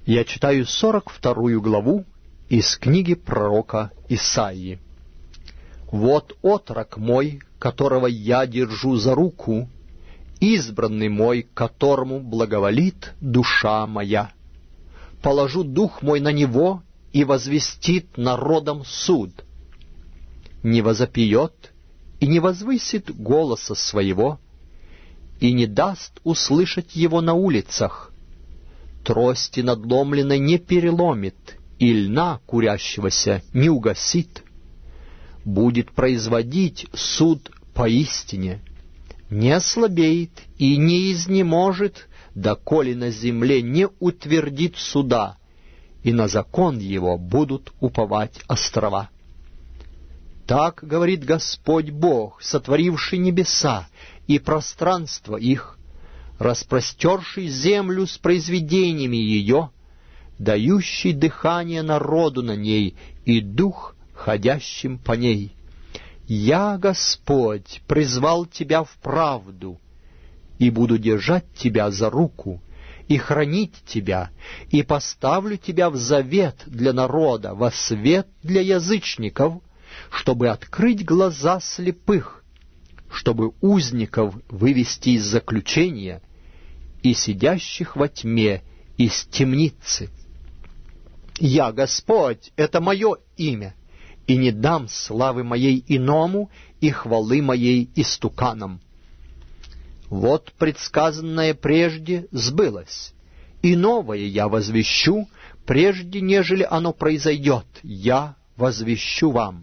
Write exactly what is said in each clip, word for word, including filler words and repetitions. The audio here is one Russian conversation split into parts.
Я читаю сорок вторую главу из книги пророка Исаии. «Вот отрок мой, которого я держу за руку, избранный мой, которому благоволит душа моя. Положу дух мой на него, и возвестит народам суд. Не возопьет и не возвысит голоса своего, и не даст услышать его на улицах. Трости надломленной не переломит, и льна курящегося не угасит. Будет производить суд поистине, не ослабеет и не изнеможет, доколе на земле не утвердит суда, и на закон его будут уповать острова. Так говорит Господь Бог, сотворивший небеса и пространство их, распростерший землю с произведениями ее, дающий дыхание народу на ней и дух, ходящим по ней. Я, Господь, призвал тебя в правду, и буду держать тебя за руку, и хранить тебя, и поставлю тебя в завет для народа, во свет для язычников, чтобы открыть глаза слепых, чтобы узников вывести из заключения и сидящих во тьме из темницы. Я, Господь, это мое имя, и не дам славы моей иному и хвалы моей истуканам. Вот предсказанное прежде сбылось, и новое я возвещу, прежде нежели оно произойдет, я возвещу вам.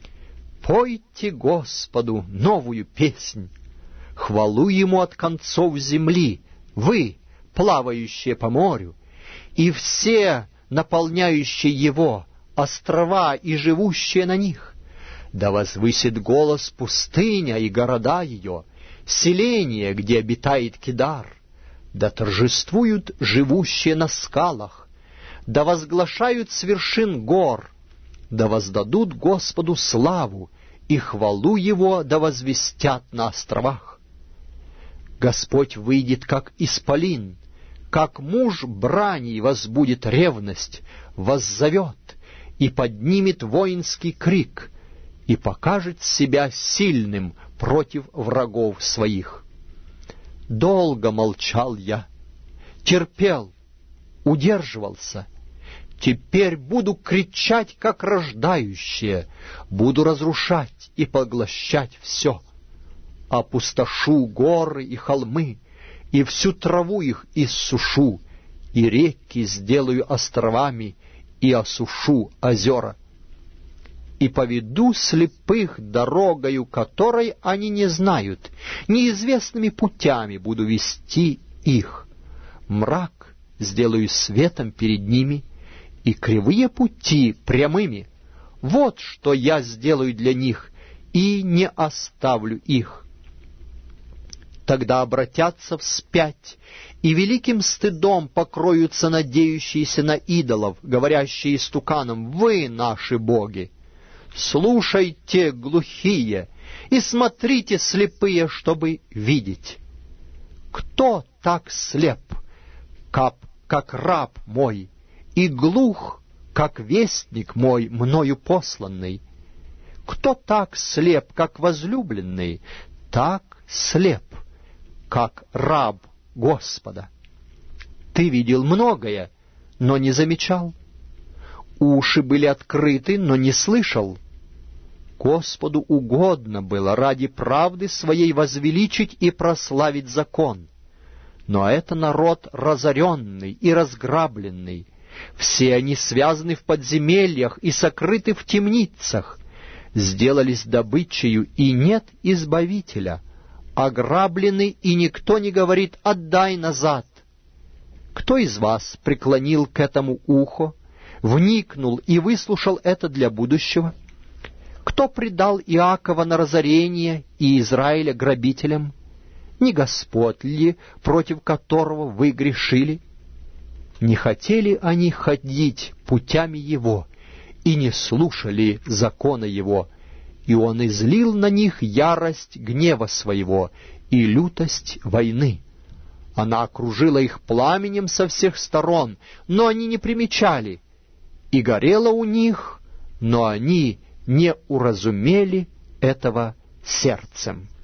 Пойте Господу новую песнь, хвалу Ему от концов земли, вы, плавающие по морю, и все, наполняющие его, острова и живущие на них. Да возвысит голос пустыня и города ее, селение, где обитает Кедар. Да торжествуют живущие на скалах, да возглашают с вершин гор, да воздадут Господу славу, и хвалу Его да возвестят на островах. Господь выйдет, как исполин, как муж брани возбудит ревность, воззовет и поднимет воинский крик, и покажет себя сильным против врагов своих. Долго молчал я, терпел, удерживался. Теперь буду кричать, как рождающие, буду разрушать и поглощать все. Опустошу горы и холмы, и всю траву их иссушу, и реки сделаю островами, и осушу озера. И поведу слепых дорогою, которой они не знают, неизвестными путями буду вести их. Мрак сделаю светом перед ними, и кривые пути прямыми. Вот что я сделаю для них, и не оставлю их. Тогда обратятся вспять, и великим стыдом покроются надеющиеся на идолов, говорящие истуканам: «Вы наши боги». Слушайте, глухие, и смотрите, слепые, чтобы видеть. Кто так слеп, как, как раб мой, и глух, как вестник мой, мною посланный? Кто так слеп, как возлюбленный, так слеп, как раб Господа? Ты видел многое, но не замечал. Уши были открыты, но не слышал. Господу угодно было ради правды своей возвеличить и прославить закон. Но это народ разоренный и разграбленный. Все они связаны в подземельях и сокрыты в темницах. Сделались добычею, и нет избавителя. Ограблены, и никто не говорит: «Отдай назад». Кто из вас преклонил к этому ухо, вникнул и выслушал это для будущего? Кто предал Иакова на разорение и Израиля грабителям? Не Господь ли, против которого вы грешили? Не хотели они ходить путями Его, и не слушали закона Его, и Он излил на них ярость гнева Своего и лютость войны. Она окружила их пламенем со всех сторон, но они не примечали, и горело у них, но они не уразумели этого сердцем.